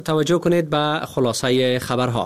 توجه کنید به خلاصه خبرها.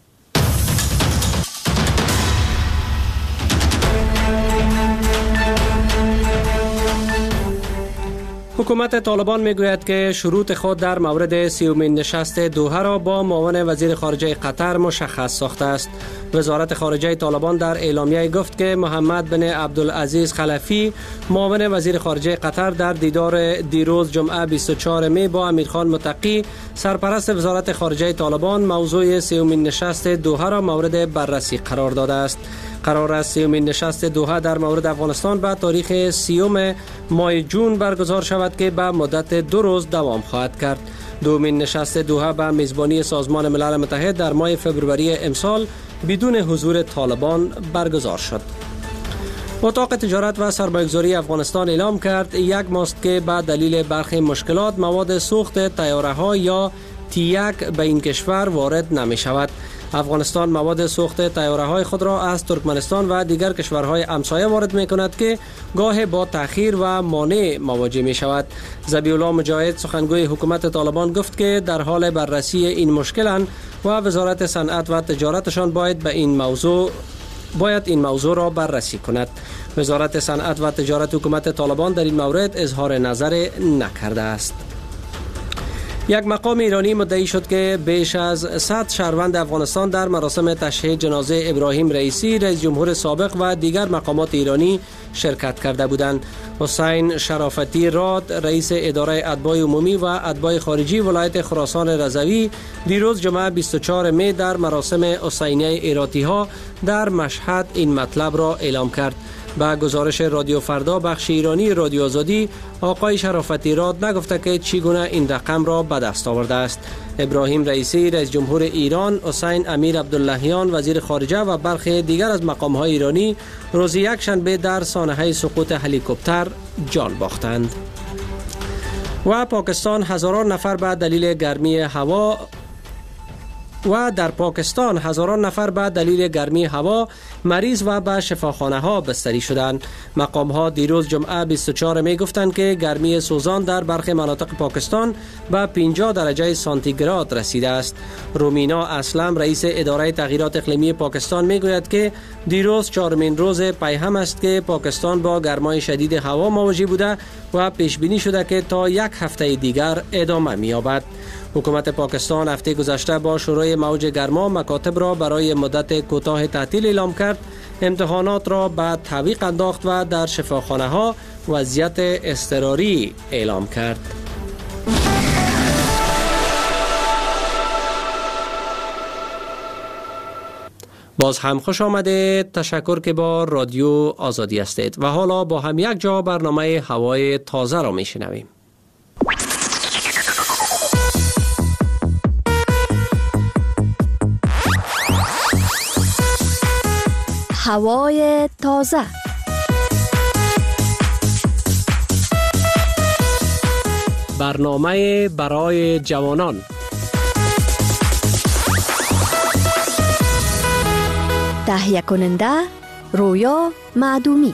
حکومت طالبان میگوید که شروط خود در مورد 30مین نشست دوحه را با معاون وزیر خارجه قطر مشخص ساخته است. وزارت خارجه طالبان در اعلامیه گفت که محمد بن عبدالعزیز خلفی معاون وزیر خارجه قطر در دیدار دیروز جمعه 24 می با امیرخان متقی سرپرست وزارت خارجه طالبان موضوع 30مین نشست دوحه را مورد بررسی قرار داده است. قرار است 30مین نشست دوحه در مورد افغانستان به تاریخ 30 ماه جون برگزار شود که به مدت 2 روز دوام خواهد کرد. دومین نشست دوحه به میزبانی سازمان ملل متحد در ماه فوریه امسال بدون حضور طالبان برگزار شد. اتاق تجارت و سرمایه‌گذاری افغانستان اعلام کرد 1 ماه است که به دلیل برخی مشکلات مواد سوخت طیاره‌ها یا T1 به این کشور وارد نمی شود. افغانستان مواد سوخت طیاره‌های خود را از ترکمنستان و دیگر کشورهای همسایه وارد می‌کند که گاه با تأخیر و مانع مواجه می‌شود. ذبیح الله مجاهد سخنگوی حکومت طالبان گفت که در حال بررسی این مشکلند و وزارت صنعت و تجارتشان باید این موضوع را بررسی کند. وزارت صنعت و تجارت حکومت طالبان در این مورد اظهار نظر نکرده است. یک مقام ایرانی مدعی شد که بیش از 100 شهروند افغانستان در مراسم تشییع جنازه ابراهیم رئیسی رئیس جمهور سابق و دیگر مقامات ایرانی شرکت کرده بودند. حسین شرافتی راد رئیس اداره اتباع عمومی و اتباع خارجی ولایت خراسان رضوی دیروز جمعه 24 می در مراسم حسینیه ایراتی‌ها در مشهد این مطلب را اعلام کرد. با گزارش رادیو فردا بخش ایرانی رادیو آزادی، آقای شرافتی راد نگفته که چگونه این رقم را به دست آورده است. ابراهیم رئیسی رئیس جمهور ایران، حسین امیر عبداللهیان وزیر خارجه و برخی دیگر از مقام‌های ایرانی روز یکشنبه در سانحه سقوط هلیکوپتر جان باختند. و پاکستان هزاران نفر به دلیل گرمی هوا مریض و به شفاخانه ها بستری شدند. مقام ها دیروز جمعه 24 می گفتند که گرمی سوزان در برخی مناطق پاکستان به 50 درجه سانتیگراد رسیده است. رومینا اسلم رئیس اداره تغییرات اقلیمی پاکستان می گوید که دیروز 4مین روز پیهم است که پاکستان با گرمای شدید هوا مواجه بوده و پیش بینی شده که تا 1 هفته دیگر ادامه می یابد. حکومت پاکستان هفته گذشته با شروع موج گرما مکاتب را برای مدت کوتاه تعطیل اعلام کرد، امتحانات را به تعویق انداخت و در شفاخانه ها وضعیت اضطراری اعلام کرد. باز هم خوش آمده. تشکر که با رادیو آزادی هستید و حالا با هم یک جا برنامه هوای تازه را میشنویم. هوای تازه. برنامه برای جوانان. تهیه کننده رویا معدومی.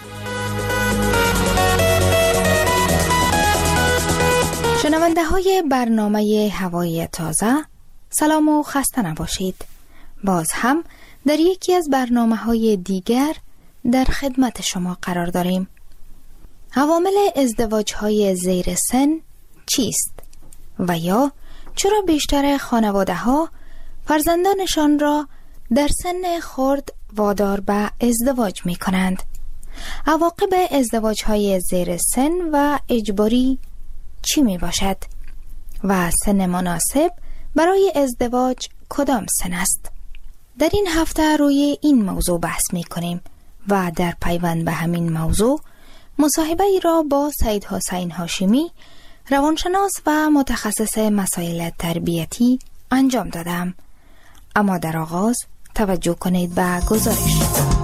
شنونده های برنامه هوای تازه، سلام و خسته نباشید. باز هم در یکی از برنامه‌های دیگر در خدمت شما قرار داریم. عوامل ازدواج‌های زیر سن چیست؟ و یا چرا بیشتر خانواده‌ها فرزندانشان را در سن خرد وادار به ازدواج می‌کنند؟ عواقب ازدواج‌های زیر سن و اجباری چی میباشد؟ و سن مناسب برای ازدواج کدام سن است؟ در این هفته روی این موضوع بحث می کنیم و در پیوند به همین موضوع مصاحبه ای را با سید حسین هاشمی، روانشناس و متخصص مسائل تربیتی انجام دادم. اما در آغاز توجه کنید به گزارش.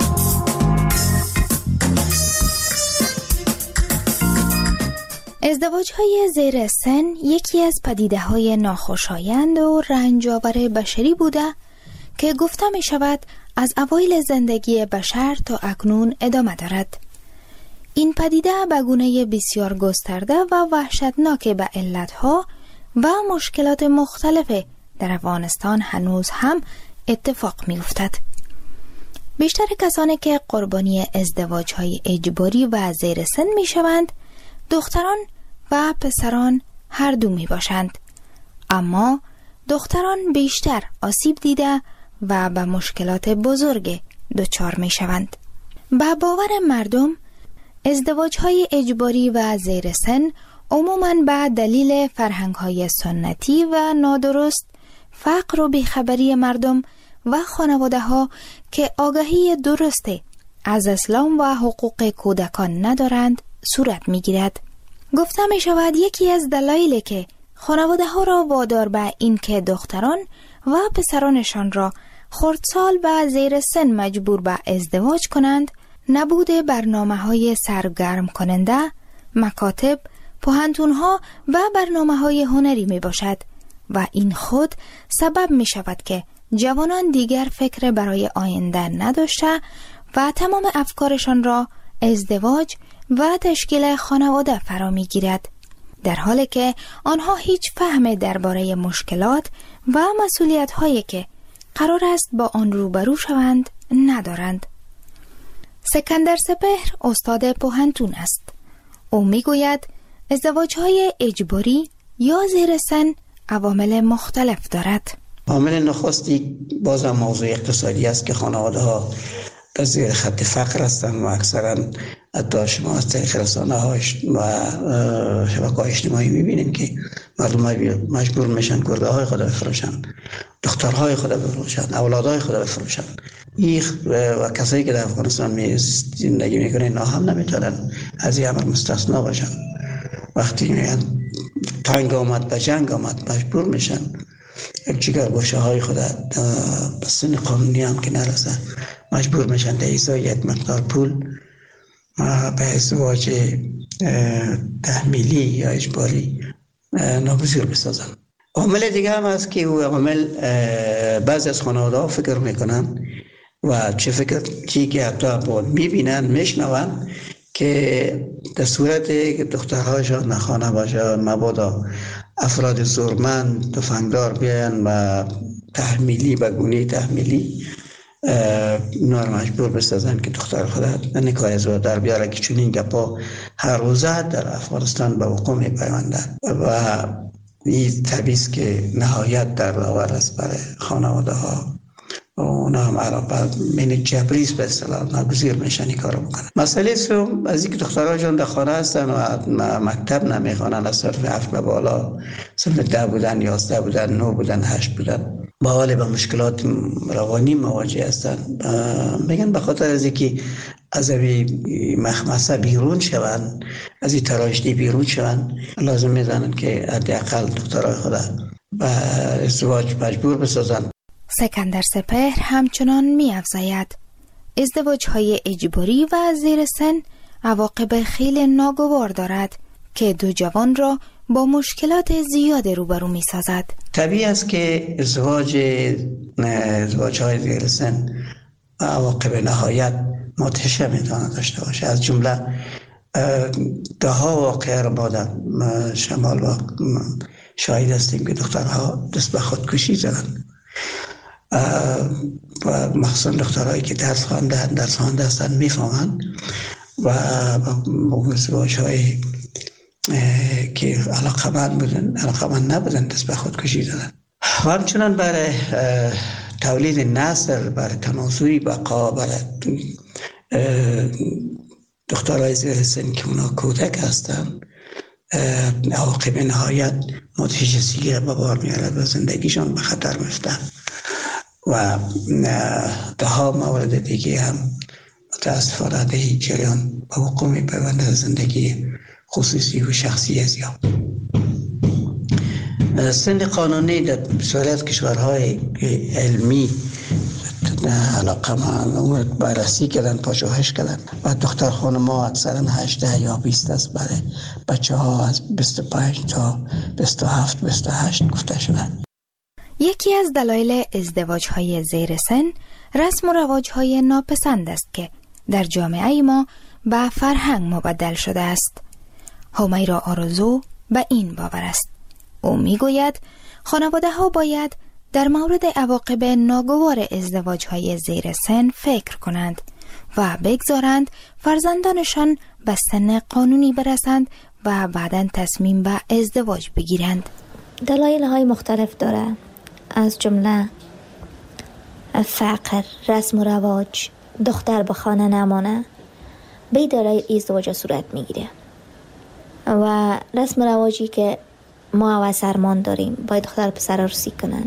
ازدواج‌های زیر سن یکی از پدیده‌های ناخوشایند و رنج‌آور بشری بوده که گفته می شود از اوایل زندگی بشر تا اکنون ادامه دارد. این پدیده به گونه بسیار گسترده و وحشتناک به علتها و مشکلات مختلف در افغانستان هنوز هم اتفاق می افتد. بیشتر کسانی که قربانی ازدواج‌های اجباری و زیر سن می شوند دختران و پسران هر دو می باشند. اما دختران بیشتر آسیب دیده و به مشکلات بزرگ دچار می شوند. به باور مردم ازدواج‌های اجباری و زیر سن عموماً به دلیل فرهنگ‌های سنتی و نادرست، فقر و بیخبری مردم و خانواده‌ها که آگاهی درستی از اسلام و حقوق کودکان ندارند صورت می‌گیرد. گفته می‌شود یکی از دلایلی که خانواده‌ها را وادار به این که دختران و پسرانشان را خردسال و زیر سن مجبور به ازدواج کنند، نبود برنامه‌های سرگرم کننده، مکاتب، پوهنتون‌ها و برنامه‌های هنری میباشد و این خود سبب می‌شود که جوانان دیگر فکر برای آینده نداشته و تمام افکارشان را ازدواج و تشکیل خانواده فرا می‌گیرد، در حالی که آنها هیچ فهم درباره مشکلات و مسئولیت‌هایی که قرار است با آن روبرو شوند ندارند. سکندر سپهر استاد پوهنتون است. او میگوید ازدواج‌های اجباری یا زیر سن عوامل مختلف دارد. عامل نخستی باز هم موضوع اقتصادی است که خانواده ها در زیر خط فقر هستند و اکثرا حتی شما از طریق رسانه‌ها و شبکه‌های اجتماعی می‌بینید که مردم مجبور میشن گربه‌های خود بفروشن، دخترهای خود بفروشن، اولادهای خود بفروشن. و کسایی که در افغانستان زندگی میکنن اینا هم نمیتونن از این امر مستثنا باشن. وقتی میگن تنگ آمد به جنگ آمد مجبور میشن یک جگر گوشه های خود به سن قانونی هم که نرسن مجبور میشن در ازای یک مقدار پول به ازدواج تحمیلی یا اجباری ناگزیر بسازن. عامل دیگه هم هست که او عامل بعضی از خانواده ها فکر میکنن و چی که حتی بود میبینن میشنون که در صورت که دخترهایشان نخانه باشه مبادا افراد زورمند تفنگدار بیاین و تحمیلی به گونه تحمیلی اینا رو مجبور بسازن که دختر خود نکاح ازدواج در بیاره که چون این گپا هر روزه در افغانستان به وقوع میپیونده و این طبیعیست که نهایت در آور است برای خانواده ها و اونا هم علاقه من جبریست به اصطلاح ناگزیر میشن این کارو بکنن. مسئله سوم از اینکه دخترهاشون در خانه هستن و مکتب نمیخوانن، از صرف 7 به بالا صرف 10 بودن 11 بودن 9 بودن 8 بودن با حال با مشکلات روانی مواجه هستن. میگن به خاطر از اینکه از این مخمسه بیرون شون، از این تراژدی بیرون شون، لازم میدانن که حداقل دخترای خود به ازدواج مجبور بسازن. سکندر سپهر همچنان می‌افزاید ازدواج‌های اجباری و زیر سن عواقب خیلی ناگوار دارد که دو جوان را با مشکلات زیاد روبرو می‌سازد. طبیعی است که ازدواج‌های زیر سن عواقب نهایت مدهش میتواند داشته باشه. از جمله ده ها واقعه را ما در شمال و شاهد هستیم که دخترها دست به خودکشی زدن و مخصوصا دخترهایی که درس خوانده هستند میفهمند و ازدواج‌های که علاقمند نبودن دست به خودکشی زدن. و همچنان برای تولید نسل، برای تناسلی بقا، برای دخترهای زیر سن که اونا کودک هستن عواقب نهایت مدهش به بار میارد و زندگیشان به خطر میفتن و ده ها مورد دیگه هم متاسفانه در این جریان به وقوع میپیوندد زندگی خصوصی و شخصی از یا سن قانونی در بسیاری کشورهای علمی علاقه من بررسی کردن، پژوهش کردن و دختر خانم‌ها اکثرا 18 یا 20 است برای بچه ها از 25 تا 27 28 گفته شدن. یکی از دلایل ازدواج‌های زیر سن رسم و رواج‌های ناپسند است که در جامعه ما به فرهنگ مبدل شده است. همیرا آرزو به این باور است. او میگوید خانواده‌ها باید در مورد عواقب ناگوار ازدواج‌های زیر سن فکر کنند و بگذارند فرزندانشان به سن قانونی برسند و بعداً تصمیم به ازدواج بگیرند. دلایل‌های مختلف داره، از جمله فقر، رسم و رواج، دختر به خانه نمانه، به دلایل ازدواج صورت میگیره. و رسم و رواجی که ما و سرمان داریم، باید دختر پسر عروسی کنن.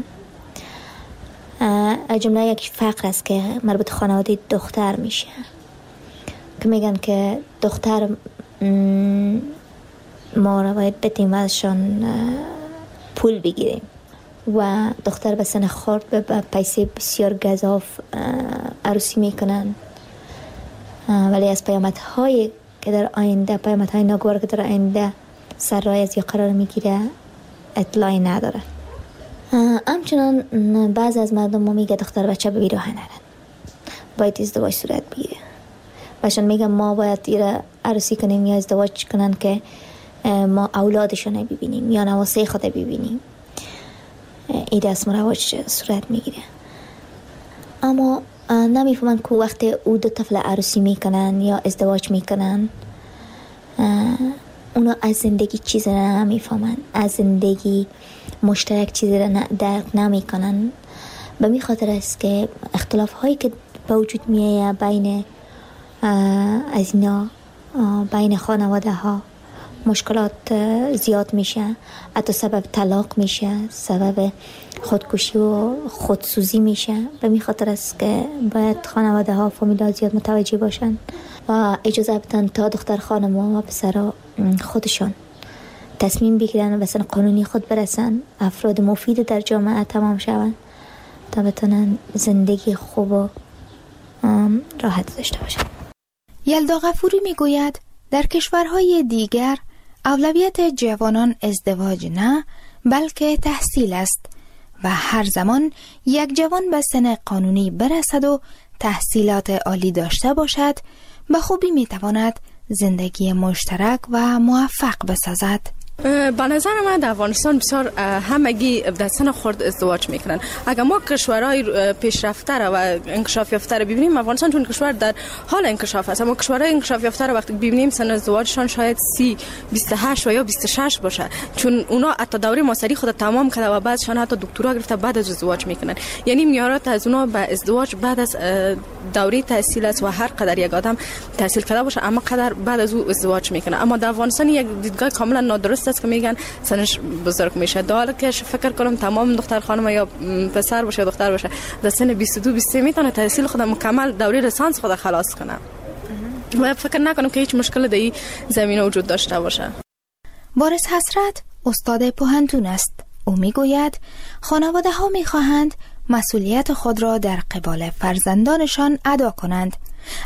از جمله یک فقر است که مربوط خانواده دختر میشه، که میگن که دختر ما را باید بدیم و ازشان پول بگیریم و دختر به سن خورد به پیسه بسیار گزاف عروسی میکنن، ولی از پیامدهایی که در آینده، پیامدهای ناگوار که در آینده سر راه از یا قرار میگیره اطلاعی نداره. همچنان بعض از مردم ما میگه دختر بچه به بیراه نرن، باید ازدواج صورت بگیره. باشن میگن ما باید ایره عروسی کنیم یا ازدواج کنن که ما اولادشون ببینیم یا نواسه خود ببینیم. این رسم و رواج صورت میگیره، اما نمیفهمن که وقتی او دو طفل عروسی میکنن یا ازدواج میکنن، اونا از زندگی چیزی را نمیفهمن، از زندگی مشترک چیزی را درک نمیکنن. به می خاطر است که اختلاف هایی که به وجود میایه بین از اینا، بین خانواده ها مشکلات زیاد میشه، حتی سبب طلاق میشه، سبب خودکشی و خودسوزی میشه. به می خاطر است که باید خانواده ها فامیلا زیاد متوجه باشن و اجازه بدن تا دختر خانم و پسر خودشون تصمیم بگیرن و سن قانونی خود برسن، افراد مفید در جامعه تمام شون تا بتونن زندگی خوب و راحت داشته باشن. یلدا غفوری میگوید در کشورهای دیگر اولویت جوانان ازدواج نه بلکه تحصیل است و هر زمان یک جوان به سن قانونی برسد و تحصیلات عالی داشته باشد به خوبی میتواند زندگی مشترک و موفق بسازد. به نظر من در افغانستان بسیار همگی در سن خرد ازدواج میکنن. اگر ما کشورهای پیشرفته و انکشاف یافته رو ببینیم، افغانستان چون کشور در حال انکشاف است، اما کشورهای انکشاف یافته رو وقتی ببینیم سن ازدواجشان شاید 30 28 و یا 26 باشه، چون اونا حتی دوره ماستری خود تمام کرده و بعدشان حتی دکترا گرفته بعد از ازدواج میکنن. یعنی میارات از اونا به ازدواج بعد از دوره تحصیل است و هر قدر یک آدم تحصیل کرده باشه اما قدر بعد از او ازدواج میکنه. اما در افغانستان یک دیدگاه کاملا نادرست است که میگن سنش بزرگ میشه، در حالی که فکر کنم تمام دختر خانم یا پسر باشه یا دختر باشه در سن 22 23 میتونه تحصیل خود مکمل دوره لیسانس خود خلاص کنه و فکر نکنم که هیچ مشکل در این زمینه وجود داشته باشه. وارث حسرت استاد پوهنتون است. او میگوید خانواده ها میخواهند مسئولیت خود را در قبال فرزندانشان ادا کنند،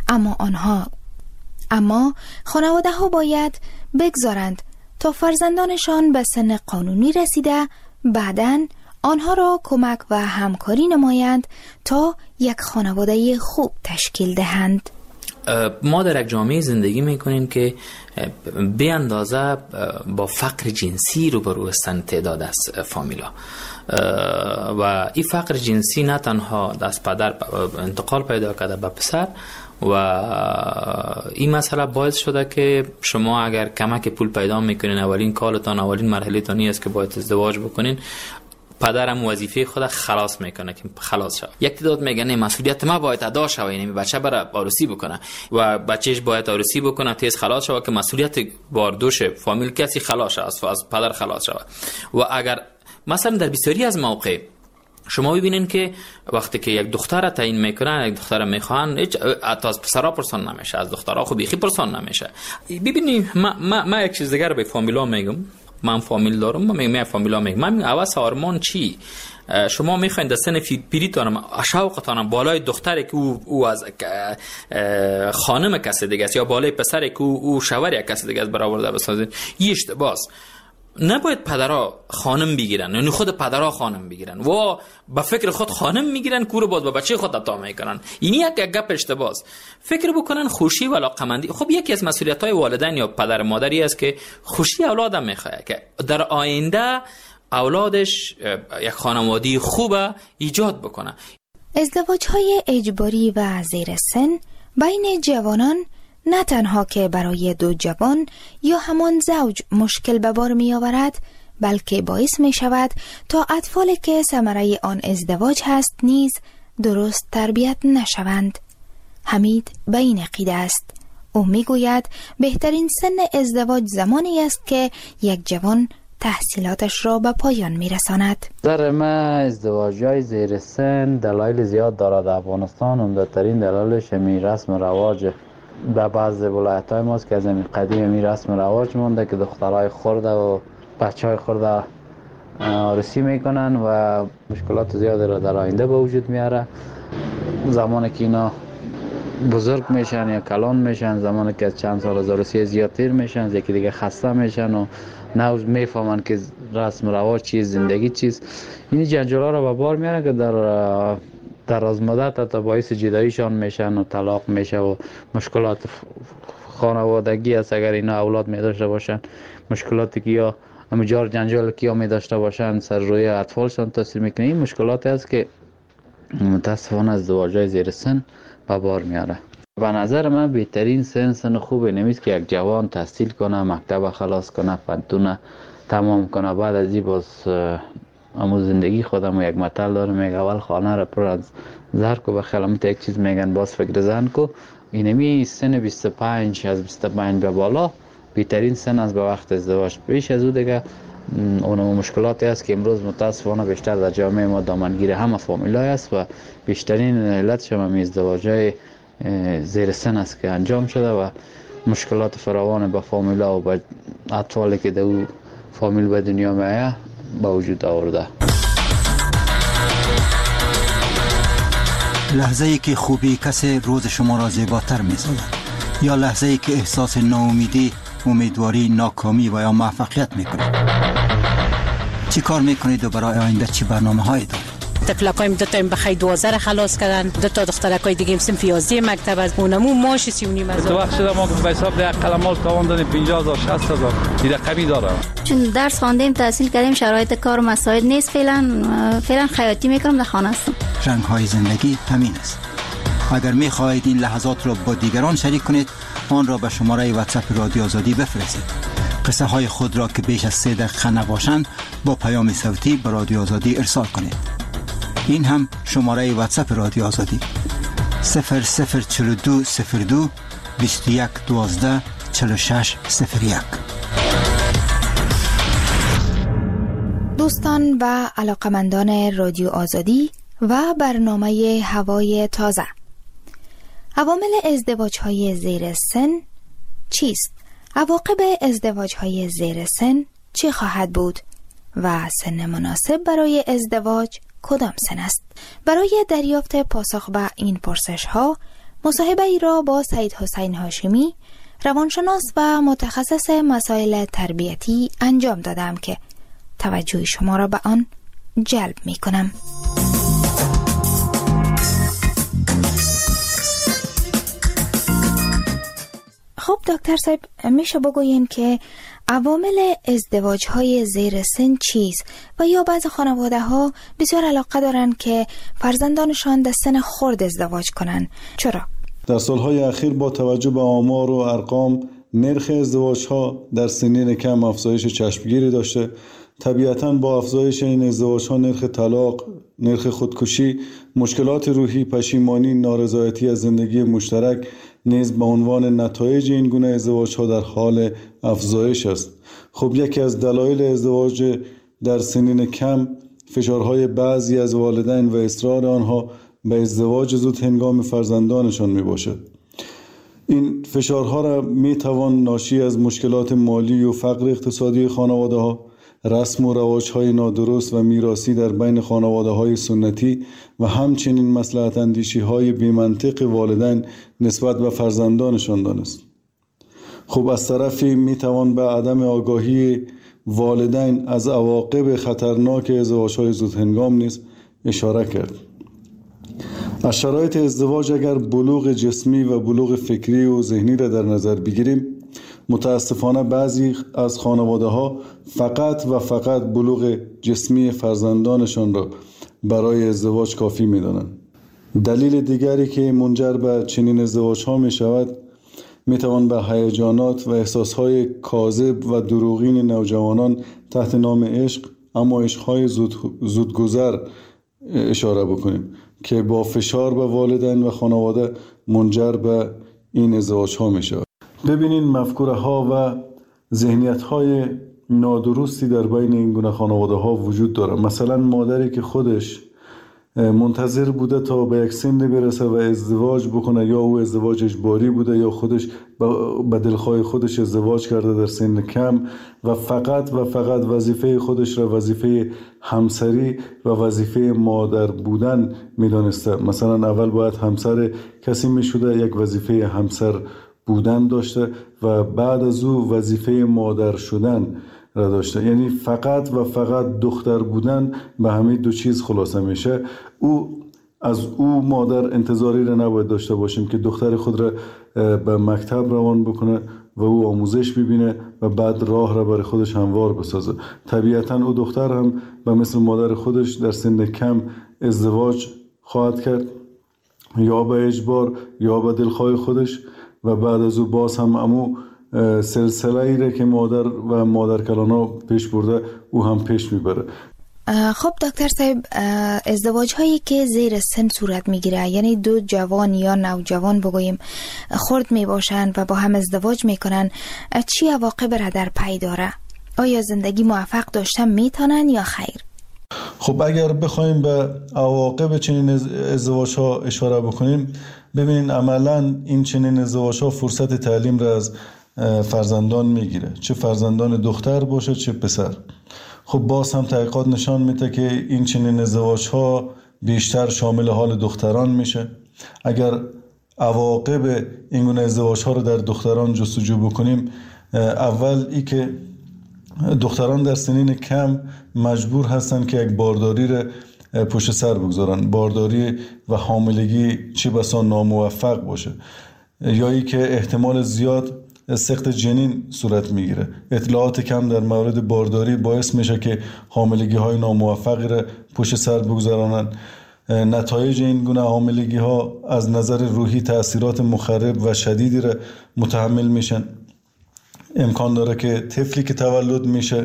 اما خانواده ها باید بگذارند تا فرزندانشان به سن قانونی رسیده بعداً آنها را کمک و همکاری نمایند تا یک خانواده خوب تشکیل دهند. ما در یک جامعه زندگی میکنیم که به اندازه با فقر جنسی روبرو هستند تعداد از فامیلا و این فقر جنسی نه تنها از پدر انتقال پیدا کرده به پسر و این مسئله باعث شده که شما اگر کمک پول پیدا میکنین، اولین کالتان، اولین مرحله تانی است که باید ازدواج بکنین، پدرم وظیفه خود خلاص میکنه که خلاص شد. یک تعداد میگن مسئولیت ما باید ادا شود، یعنی بچه برای عروسی بکنه و بچهش باید عروسی بکنه تیز خلاص شود که مسئولیت باردوش فامیل کسی خلاص شود، از پدر خلاص شود. و اگر مثلا در بسیاری از مواقع شما ببینین که وقتی که یک دختر تعیین میکنن، یک دختر میخوان، هیچ از پسرا پرسان نمیشه، از دخترها خو بیخی پرسان نمیشه. ببینید ما یک چیز دیگه رو به فامیلا میگم، من فامیل دارم، من فامیلا میگم، من اواز آرمان چی؟ شما میخواین در سن پیریتان شوقتان بالای دختری که او از خانم کسی دیگه است یا بالای پسری که او شوهر کسی دیگه است برآورده بسازید. این اشتباهه. نباید پدرها خانم بگیرن، یعنی خود پدرها خانم بگیرن و با فکر خود خانم میگیرن کور باز با بچه خود عطا میکنن. این یک گپ اشتباهه. فکر بکنن خوشی و علاقمندی. خب یکی از مسئولیت‌های والدین یا پدر مادری است که خوشی اولادم میخواد که در آینده اولادش یک خانواده خوب ایجاد بکنه. ازدواج‌های اجباری و زیر سن بین جوانان نه تنها که برای دو جوان یا همان زوج مشکل به بار می آورد، بلکه باعث می شود تا اطفالی که ثمره آن ازدواج هست نیز درست تربیت نشوند. حمید به این عقیده است. او می گوید بهترین سن ازدواج زمانی است که یک جوان تحصیلاتش را به پایان می رساند. در من ازدواج‌های زیر سن دلایل زیاد دارد. در افغانستان عمده‌ترین دلایلش می رسم رواج در بعض ولایت‌های ماست که از این قدیم می رسم رواج مونده که دخترای خرده و بچهای خرده عروسی میکنن و مشکلات زیادی را در آینده به وجود میاره. زمانی که اینا بزرگ میشن یا کلان میشن، زمانی که از چند سال از عروسی زیادتر میشن، یکی دیگه خسته میشن و نوز میفهمن که رسم رواج چیز، زندگی چیز. این جنجالا را به بار میاره که در از مدت تا باعث جداییشان میشن و طلاق میشه و مشکلات خانوادگی است. اگر اینا اولاد می داشته باشن، مشکلاتی که یا همجار جنجال که می داشته باشن سر روی اطفالشان تاثیر میکنه. این مشکلاتی است که متاسفانه از ازدواج‌های زیر سن به بار میاره. به نظر من بهترین سن خوبه نمیست که یک جوان تحصیل کنه، مکتب خلاص کنه، پنتونه تمام کنه، بعد از این باز امو زندگی خودم یک متل داره میگه اول خانه را پر از زهر کو به خیالمت یک چیز میگن باز فکر زن کو. اینمی سن 25 از 25 به بالا بهترین سن از به وقت ازدواج. پیش از او دیگه اون مشکلاتی است که امروز متاسفانه بیشتر در جامعه ما دامنگیر همه فامیلای است و بیشترین علتش هم ازدواج‌های زیر سن است که انجام شده و مشکلات فراوان به فامیلا و به اطفالی که در او فامیل به دنیا میآید با وجود آورده. لحظه‌ای که خوبی کسی روز شما را زیباتر می‌سازد یا لحظه‌ای که احساس ناامیدی، امیدواری، ناکامی و یا موفقیت می‌کنید. چی کار می‌کنید و برای آینده چی برنامه‌هایی دارید؟ تفلکایم دو تا بخای 12 خلاص کردن، دو تا دخترکای دیگه سن 11 مکتب از اونمو ماش 39 از. تو وقت شده ما به حساب یک قلمال تاوان دادیم 50000 60000 این رقمی داره. چون درس خواندیم، تحصیل کردیم، شرایط کار مساعد نیست. فعلا خیاطی میکنم، در خانه هستم. رنگ‌های زندگی همین است. اگر می‌خواهید این لحظات را با دیگران شریک کنید، آن را به شماره واتساپ رادیو آزادی بفرستید. قصه های خود را که بیش از 3 دقیقه نباشند با پیام صوتی به رادیو آزادی ارسال کنید. این هم شماره واتساپ رادیو آزادی 004202 21 12 46 01. دوستان و علاقمندان رادیو آزادی و برنامه هوای تازه، عوامل ازدواج‌های زیر سن چیست؟ عواقب ازدواج‌های زیر سن چی خواهد بود؟ و سن مناسب برای ازدواج کدام سن است؟ برای دریافت پاسخ به این پرسش‌ها مصاحبه ای را با سید حسین هاشمی، روانشناس و متخصص مسائل تربیتی انجام دادم که توجه شما را به آن جلب می‌کنم. خب دکتر صاحب، میشه بگوین که عوامل ازدواج‌های زیر سن چیست و یا بعض خانواده‌ها بسیار علاقه دارن که فرزندانشان در سن خرد ازدواج کنن؟ چرا؟ در سالهای اخیر با توجه به آمار و ارقام نرخ ازدواج‌ها در سنین کم افزایش چشمگیری داشته. طبیعتاً با افزایش این ازدواج‌ها نرخ طلاق، نرخ خودکشی، مشکلات روحی، پشیمانی، نارضایتی از زندگی مشترک نیز به عنوان نتایج این گونه ازدواج‌ها در حال افزایش است. خب یکی از دلایل ازدواج در سنین کم فشارهای بعضی از والدین و اصرار آنها به ازدواج زود هنگام فرزندانشان می باشد. این فشارها را می توان ناشی از مشکلات مالی و فقر اقتصادی خانواده ها، رسم و رواج‌های نادرست و میراثی در بین خانواده‌های سنتی و همچنین مصلحت اندیشی‌های بی‌منطق والدین نسبت به فرزندانشان دانست. خب از طرفی میتوان به عدم آگاهی والدین از عواقب خطرناک ازدواج‌های زودهنگام نیز اشاره کرد. از شرایط ازدواج اگر بلوغ جسمی و بلوغ فکری و ذهنی را در نظر بگیریم، متاسفانه بعضی از خانواده‌ها فقط بلوغ جسمی فرزندانشان را برای ازدواج کافی می‌دانند. دلیل دیگری که منجر به چنین ازدواج‌ها می‌شود می‌توان به هیجانات و احساس‌های کاذب و دروغین نوجوانان تحت نام عشق، اما عشق‌های زودگذر اشاره بکنیم که با فشار به والدین و خانواده منجر به این ازدواج‌ها می‌شود. ببینین مفکوره‌ها و ذهنیت‌های نادرستی در بین این گونه خانواده‌ها وجود داره. مثلا مادری که خودش منتظر بوده تا به یک سن برسه و ازدواج بکنه، یا او ازدواج اجباری بوده یا خودش به دلخواه خودش ازدواج کرده در سن کم و فقط وظیفه خودش را وظیفه همسری و وظیفه مادر بودن میدانسته. مثلا اول باید همسر کسی میشده، یک وظیفه همسر بودن داشته و بعد از او وظیفه مادر شدن را داشته. یعنی فقط دختر بودن به همین دو چیز خلاصه میشه. از او مادر انتظاری را نباید داشته باشیم که دختر خود را به مکتب روان بکنه و او آموزش ببینه و بعد راه را برای خودش هموار بسازه. طبیعتا او دختر هم به مثل مادر خودش در سن کم ازدواج خواهد کرد، یا به اجبار یا به دلخواه خودش، و بعد از او باز هم امو سلسله ای را که مادر و مادرکلانا پیش برده او هم پیش میبره. خب دکتر صاحب، ازدواج هایی که زیر سن صورت میگیره، یعنی دو جوان یا نوجوان بگوییم خرد میباشند و با هم ازدواج میکنن، چی عواقب را در پی داره؟ آیا زندگی موفق داشتن میتونن یا خیر؟ خب اگر بخوایم به عواقب چنین ازدواج ها اشاره بکنیم، ببینین عملا این چنین ازدواج ها فرصت تعلیم را از فرزندان میگیره، چه فرزندان دختر باشه چه پسر. خب باز هم تحقیقات نشان میده که این چنین ازدواج ها بیشتر شامل حال دختران میشه. اگر عواقب این گونه ازدواج ها رو در دختران جستجو بکنیم، اول ای که دختران در سنین کم مجبور هستن که یک بارداری را پشت سر بگذارن. بارداری و حاملگی چه بسا ناموفق باشه، یا ای که احتمال زیاد سقط جنین صورت میگیره. اطلاعات کم در مورد بارداری باعث میشه که حاملگی های ناموفقی را پشت سر بگذارن. نتایج این گونه حاملگی ها از نظر روحی تأثیرات مخرب و شدیدی را متحمل میشن. امکان داره که طفلی که تولد میشه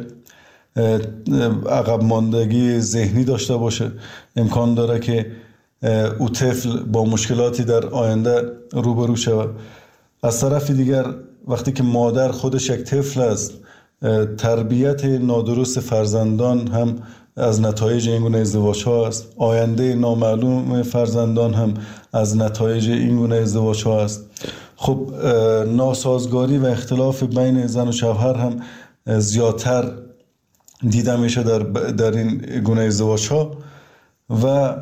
عقب ماندگی ذهنی داشته باشه. امکان داره که او طفل با مشکلاتی در آینده روبرو شود. از طرف دیگر وقتی که مادر خودش یک طفل است، تربیت نادرست فرزندان هم از نتایج این گونه ازدواج ها است. آینده نامعلوم فرزندان هم از نتایج این گونه ازدواج ها است. خب ناسازگاری و اختلاف بین زن و شوهر هم زیادتر دیده میشه در این گونه ازدواج ها و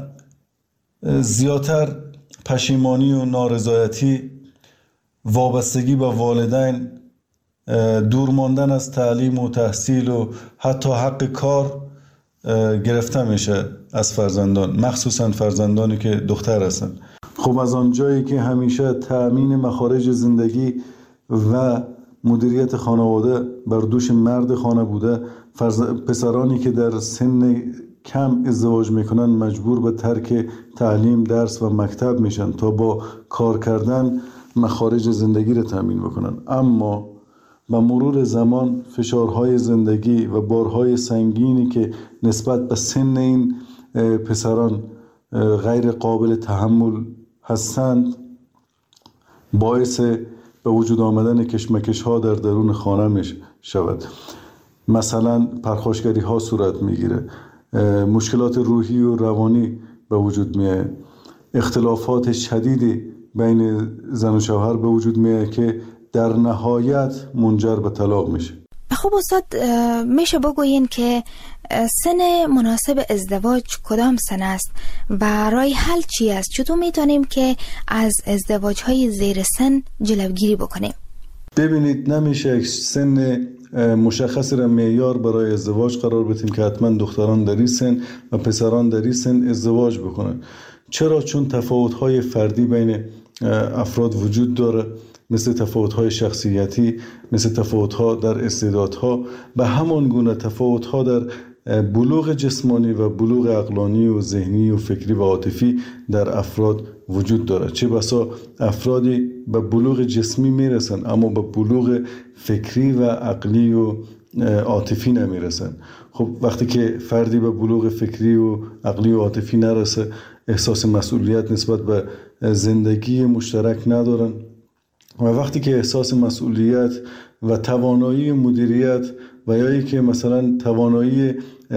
زیادتر پشیمانی و نارضایتی، وابستگی به والدین، دور ماندن از تعلیم و تحصیل و حتی حق کار گرفته میشه از فرزندان، مخصوصا فرزندانی که دختر هستند. خب از آنجایی که همیشه تأمین مخارج زندگی و مدیریت خانواده بر دوش مرد خانه بوده، پسرانی که در سن کم ازدواج میکنن مجبور به ترک تعلیم، درس و مکتب میشن تا با کار کردن مخارج زندگی را تأمین بکنن. اما با مرور زمان فشارهای زندگی و بارهای سنگینی که نسبت به سن این پسران غیر قابل تحمل هستند باعث به وجود آمدن کشمکش ها در درون خانه می شود. مثلا پرخاشگری ها صورت می گیره، مشکلات روحی و روانی به وجود می آید، اختلافات شدیدی بین زن و شوهر به وجود می آید که در نهایت منجر به طلاق میشه. خب استاد، میشه بگوین که سن مناسب ازدواج کدام سن است و راه حل چی است؟ چطور میتونیم که از ازدواج های زیر سن جلوگیری بکنیم؟ ببینید، نمیشه یک سن مشخص را معیار برای ازدواج قرار بدیم که حتما دختران در این سن و پسران در این سن ازدواج بکنن. چرا؟ چون تفاوت‌های فردی بین افراد وجود داره، مثل تفاوت‌های شخصیتی، مثل تفاوت‌ها در استعدادها، به همان گونه تفاوت‌ها در بلوغ جسمانی و بلوغ عقلانی و ذهنی و فکری و عاطفی در افراد وجود دارد. چه بسا افرادی به بلوغ جسمی میرسن اما به بلوغ فکری و عقلی و عاطفی نمیرسن. خب وقتی که فردی به بلوغ فکری و عقلی و عاطفی نرسه، احساس مسئولیت نسبت به زندگی مشترک ندارن و وقتی که احساس مسئولیت و توانایی مدیریت و یا ای که مثلا توانایی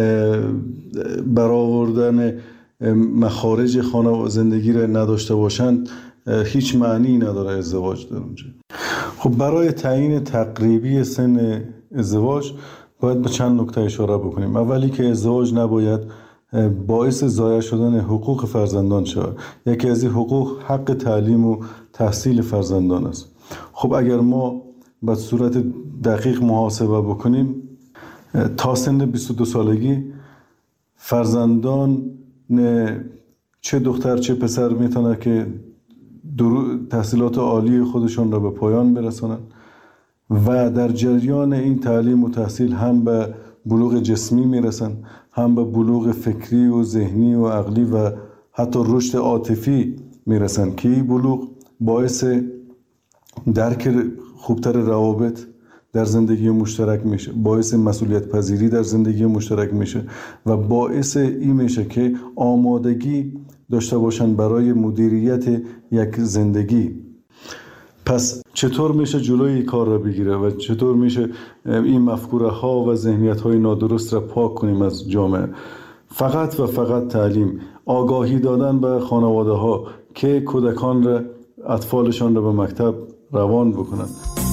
برآوردن مخارج خانه و زندگی را نداشته باشند، هیچ معنی نداره ازدواج در اونجا. خب برای تعیین تقریبی سن ازدواج باید به چند نکته اشاره بکنیم. اولی که ازدواج نباید باعث ضایع شدن حقوق فرزندان شود. یکی از این حقوق حق تعلیم و تحصیل فرزندان است. خب اگر ما به صورت دقیق محاسبه بکنیم، تا سن 22 سالگی فرزندان چه دختر چه پسر میتونه که تحصیلات عالی خودشون را به پایان برسانند و در جریان این تعلیم و تحصیل هم به بلوغ جسمی میرسن، هم به بلوغ فکری و ذهنی و عقلی و حتی رشد عاطفی میرسن که این بلوغ باعث درک خوبتر روابط در زندگی مشترک میشه، باعث مسئولیت پذیری در زندگی مشترک میشه و باعث این میشه که آمادگی داشته باشن برای مدیریت یک زندگی. پس چطور میشه جلوی کار را بگیره و چطور میشه این مفکوره ها و ذهنیت های نادرست را پاک کنیم از جامعه؟ فقط و فقط تعلیم، آگاهی دادن به خانواده ها که کودکان را، اطفالشان را به مکتب روان بکنند.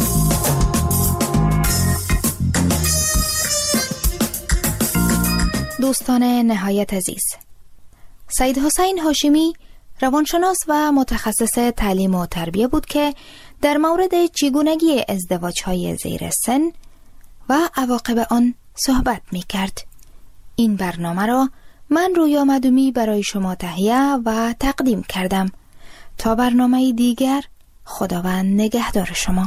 دوستان نهایت عزیز، سید حسین هاشمی روانشناس و متخصص تعلیم و تربیه بود که در مورد چگونگی ازدواج‌های زیر سن و عواقب آن صحبت می‌کرد. این برنامه را من رویا مدومی برای شما تهیه و تقدیم کردم. تا برنامه دیگر، خداوند نگهدار شما.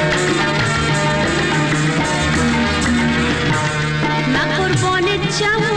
Ciao.